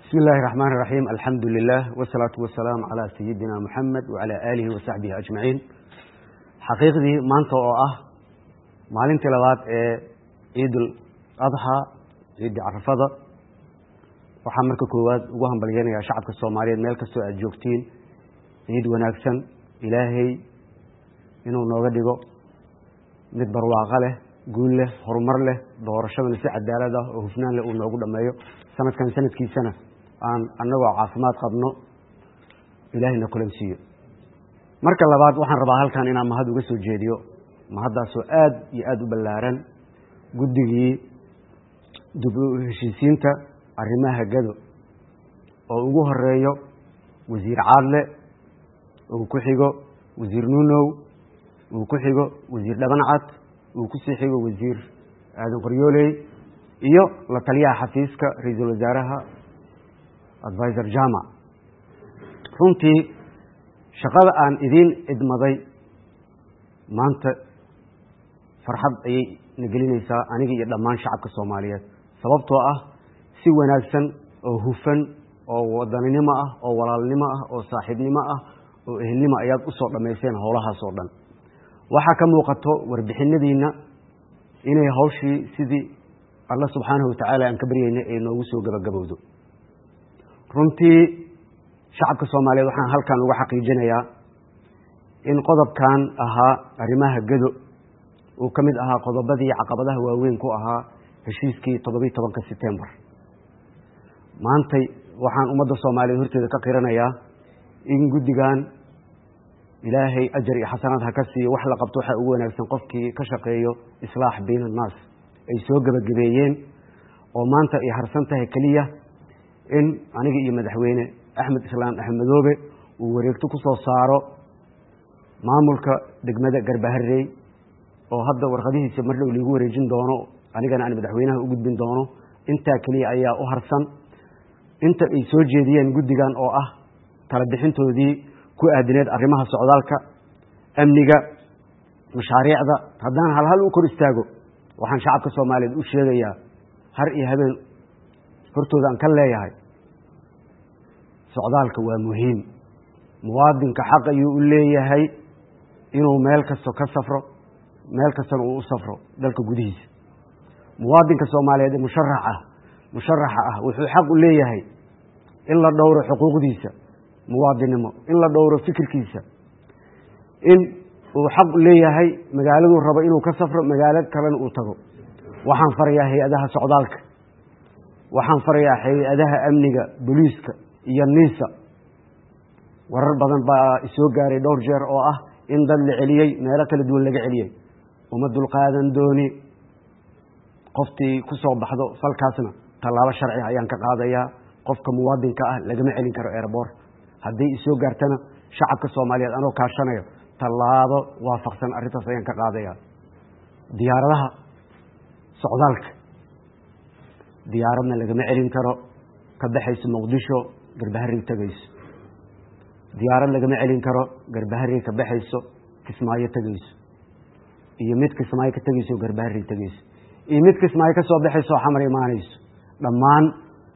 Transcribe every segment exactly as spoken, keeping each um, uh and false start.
بسم الله الرحمن الرحيم الحمد لله والصلاة والسلام على سيدنا محمد وعلى آله وصحبه أجمعين حقيقتي maanta oo ah maalintii labaad ee Eid al-Adha Eid Arafada waxaan marka koowaad ugu hambalyeynaya shacabka Soomaaliyeed meel kasta oo aad joogtiin Eid wanaagsan Ilaahay inuu nooga dhigo mid barwaaqo leh guul leh horumar leh doorashada si cadaalad ah oo hufnaan leh uu noogu dhameeyo sanadkan sanadkiisana aan anagoo caafimaad qabno Ilaahayna kulansiyo marka labaad waxaan rabaa halkan inaan mahad uga soo jeediyo mahadaas oo aad iyo aad u balaaran guddigii dib u heshiisiinta arrimaha gado oo ugu horeeyo wasiir Caadle oo ku xigo wasiir Nuunow oo ku xigo wasiir Dhabancad oo ku sii xigo wasiir Aadan Qoryooley iyo la taliyaha xafiiska ra'iisul wasaaraha advisor Jama runtii shaqada aan idin idmaday maanta farxad ay nagelinaysaa aniga iyo dhammaan shacabka Soomaaliyeed sababtoo ah si wanaagsan oo hufan oo wadaninimo ah oo walaalnimo ah oo saaxiibnimo ah oo ehelnimo ayaad u soo dhameyseen howlahaas oo dhan waxa ka muuqato warbixinadiina inay hawshii sidii Allah subhanahu wa ta'ala aan ka baryeynay ay noogu soo gabagabowdo runtii shacabka Soomaaliyeed waxaan halkan uga xaqiijinayaa in qodobkan ahaa arrimaha gado oo kamid ahaa qodobadii caqabadaha waaweyn ku ahaa heshiiskii toddoba iyo tobanka September maanta waxaan ummadda Soomaaliyeed horteeda ka qiranayaa in guddigan Ilaahay ajar iyo xasanaad ha ka siiyo wax la qabto waxa ugu wanaagsan qofkii ka shaqeeyo islaax bayna naas ay soo gabagabeeyeen oo maanta ay harsan tahay kaliya in aniga iyo madaxweyne Axmed Islaam Axmedoobe uu wareegto ku soo saaro maamulka degmada Garbaharey oo hadda warqadihiisa marna lagu wareejin doono anigana aan madaxweynaha u gudbin doono inta kaliya ayaa u harsan inta ay soo jeediyeen guddigan oo ah tala bixintoodii ku aadineed arrimaha socdaalka amniga mashaariicda haddaan hal hal u kor istaago waxaan shacabka Soomaaliyeed u sheegayaa har iyo habeen hortooda aan ka leeyahay socdaalka waa muhiim muwaadinka xaq ayuu u leeyahay inuu meel kasto ka safro meel kasta uu u safro dalka gudihiisa muwaadinka Soomaaliyeed musharaxa musharaxa ah wuxuu xaq u leeyahay in la dhowro xuquuqdiisa muwaadinimo in la dhowro fikirkiisa in uu xaq u leeyahay magaaladu rabo inuu ka safro magaalad kale uu tago waxaan farayaa hay'adaha socdaalka waxaan farayaa hay'adaha amniga booliiska iyo niisa warar badan baa isoo gaaray dhowr jeer oo ah in dad la celiyay meelo kala duwan laga celiyay uma dulqaadan dooni qoftii ku soo baxdo falkaasna talaabo sharci ayaan ka qaadayaa qofka muwaadinka ah lagama celin karo airport haddii isoo gaartana shacabka Soomaaliyeed anoo kaashanayo talaabo waafaqsan arrintaas ayaan ka qaadayaa diyaaradaha socdaalka diyaaradna lagama celin karo ka baxayso Muqdisho Garbaharey tagayso diyaarad lagama celin karo Garbaharey ka baxayso Kismaayo tagayso iyo mid Kismaayo ka tagayso Garbaharey tagayso iyo mid Kismaayo ka soo baxayso xamar imaanayso dhammaan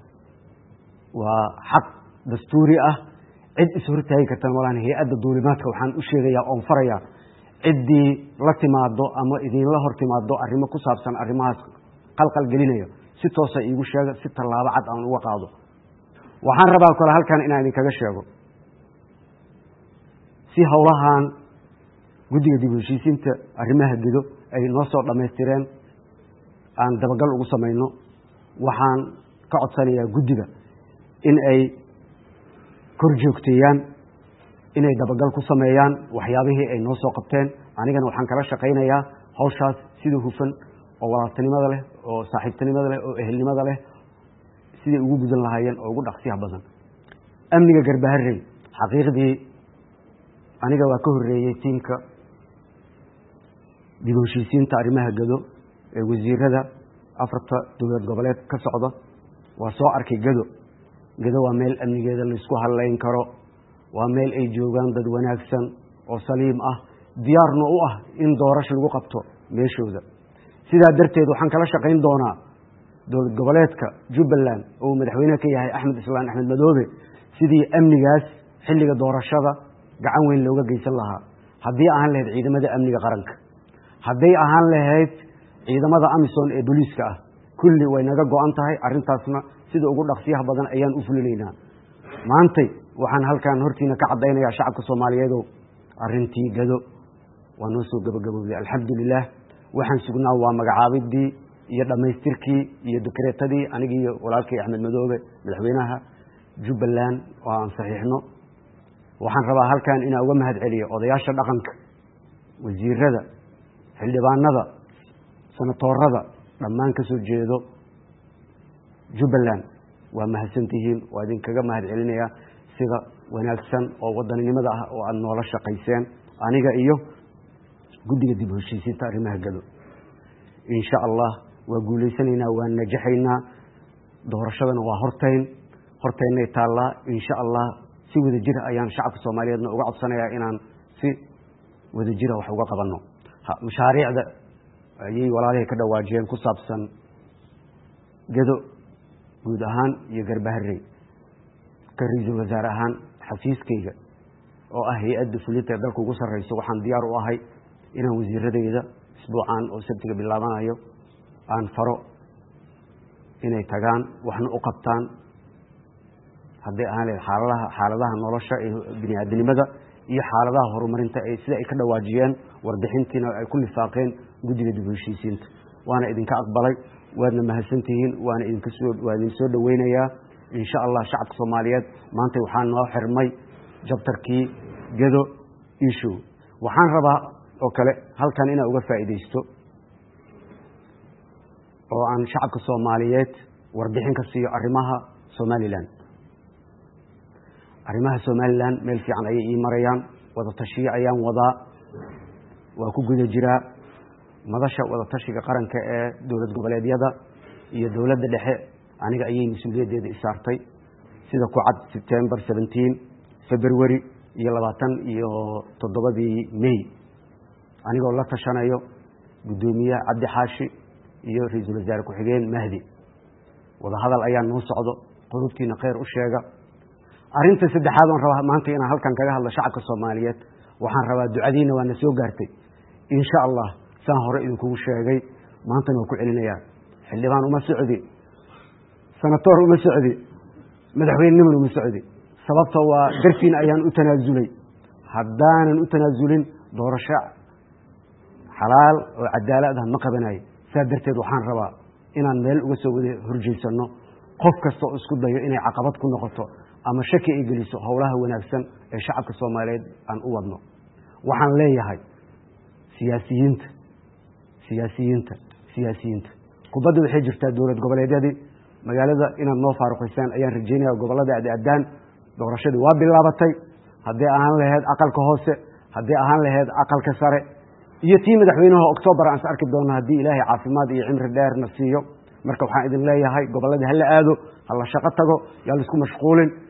waa xaq dastuuri ah cid is hortaagi kartan walaan hay'adda duulimaadka waxaan u sheegayaa oo farayaa ciddii la timaado ama idin la hor timaado arrimo ku saabsan arrimahaas qalqal gelinayo si toos ah iigu sheega si talaabo cad aan uga qaado waxaan rabaa kala halkan inaan idin kaga sheego si howlahan guddiga dib u heshiisiinta arrimaha gido ay noo soo dhameystireen aan dabagal ugu sameeyno waxaan ka codsanayaa guddiga in ay kor joogteeyaan inay dabagal ku sameeyaan waxyaabihii ay noo soo qabteen anigana waxaan kala shaqeynayaa hawshaas sida hufan oo walaaltinimada leh oo saaxiibtinimada leh oo ehelnimada leh sidii ugu gudan lahaayeen oo ugu dhaqsiyaha badan amniga Garbaharey xaqiiqdii aniga waa ka horeeyay tiimka dib u heshiisiinta arrimaha gado ee wasiirada afarta dowlad goboleed ka socda waa soo arkay gado gado waa meel amnigeeda la isku haleyn karo waa meel ay joogaan dad wanaagsan oo saliim ah diyaarna u ah in doorasho lagu qabto meeshooda sidaa darteed waxaan kala shaqeyn doonaa dowlad goboleedka Jubbaland oo madaxweynaha ka yahay Axmed Islaan Axmed Madoobe sidii amnigaas xilliga doorashada gacan weyn looga geysan lahaa haddii aan lahayd ciidamada amniga qaranka hadday ahaan lahayd ciidamada Amisom ee booliiska ah kulli way naga go'an tahay arrintaasna sida ugu dhaqsiyaha badan ayaan u fulinaynaa maantay waxaan halkan hortiina ka cadaynayaa shacabka Soomaaliyeed oo arrintii gado waa noo soo gabagabowday alxamdulillaah waxaan sugnaa waa magacaabidii iyo dhamaystirkii iyo dekreetadii anigii walaalkay Axmed Madoobe madaxweynaha Jubbaland oo aan saxiixno waxaan rabaa halkan inaan uga mahad celiyo odayaasha dhaqanka wasiirada xildhibaanada senatorada dhammaan ka soo jeedo Jubbaland waa mahadsantihiin waa idin kaga mahad celinaya sida wanaagsan oo wadaninimada ah oo aad noola shaqayseen aniga iyo guddiga dib u heshiisiinta arrimaha gado insha Allah waa guuleysanaynaa waa najaxaynaa doorashadana waa hortayn hortaynay taala insha Allah si wada jir ayaan shacabka Soomaaliyeedna uga codsanayaa inaan si wada jir wax uga qabanno mashaariicda ayay walaalahay ka dhawaajiyeen ku saabsan gado guud ahaan iyo garbaharey ka ra'iisul wasaare ahaan xafiiskayga oo ah hay'adda fulinta dalka ugu sarreyso waxaan diyaar u ahay inaan wasiiradayda isbuucan oo sabtiga bilaabanayo aan faro inay tagaan waxna u qabtaan haddii aan xaaladaha xaaladaha nolosha ee bini'aadanimada iyo xaaladaha horumarinta ee sida ay ka dhawaajiyeen warbixintiina ay ku lifaaqeen guddiga dib u heshiisiinta waana idinka aqbalay waadna mahadsantihiin waana idinka soo waa idin soo dhaweynayaa insha Allah shacabka Soomaaliyeed maanta waxaan noo xirmay jabtarkii gado issue waxaan rabaa oo kale halkan inaan uga faa'iideysto oo aan shacabka Soomaaliyeed warbixin ka siiyo arrimaha Somaliland arrimaha Somaliland meel fiican ayay ii marayaan wada tashiyo ayaan wadaa waa ku guda jiraa madasha wada tashiga qaranka ee dowlad goboleedyada iyo dowladda dhexe aniga ayay mas'uuliyadeeda isaartay sida ku cad September seventeen February iyo labaatan iyo toddobadii May anigoo la tashanayo gudoomiyaha Cabdi Xaashi iyo ra'iisul wasaare ku xigeen Mahdi wada hadal ayaan noo socdo qodobkiina khayr u sheega arrinta saddexaad oo rabaa maanta inaan halkan kaga hadlo shacabka Soomaaliyeed waxaan rabaa ducadiina waa na soo gaartay insha Allah saan hore idinku sheegay maanta waan ku celinayaa xildhibaan uma socdi senator uma socdi madaxweynenimo uma socdi sababta waa dartiin ayaan u tanaasulay haddaanan u tanaasulin doorasho xalaal oo cadaalad ah ma qabanayo saa darteed waxaan rabaa inaan meel uga soo wada horjeysano qof kasta oo isku dayo inay caqabad ku noqoto ama shaki ay geliso howlaha wanaagsan ee shacabka Soomaaliyeed aan u wadno waxaan leeyahay siyaasiyiinta siyaasiyiinta siyaasiyiinta kubadda waxay jirtaa dowlad goboleedyadii magaalada inaan noo faaruqaysaan ayaan rajeynayaa gobolada aadaan doorashadii waa bilaabatay haddii ahaan lahayd aqalka hoose haddii ahaan lahayd aqalka sare iyo tii madaxweynaha October aan arki doono haddii Ilaahay caafimaad iyo cimri dheer na siiyo marka waxaan idin leeyahay gobolada hala aado hala shaqo tago yaa la isku mashquulin